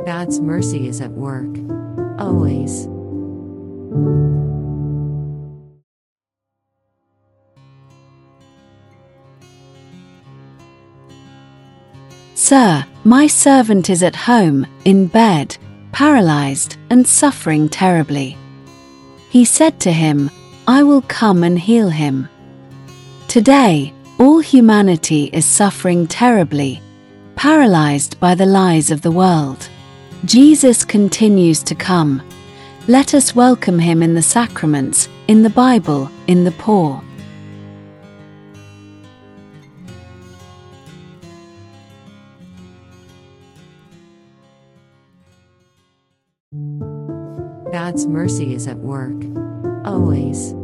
God's mercy is at work, always. Sir, my servant is at home, in bed, paralyzed and suffering terribly. He said to him, I will come and heal him. Today, all humanity is suffering terribly, paralyzed by the lies of the world. Jesus continues to come. Let us welcome him in the sacraments, in the Bible, in the poor. God's mercy is at work, always.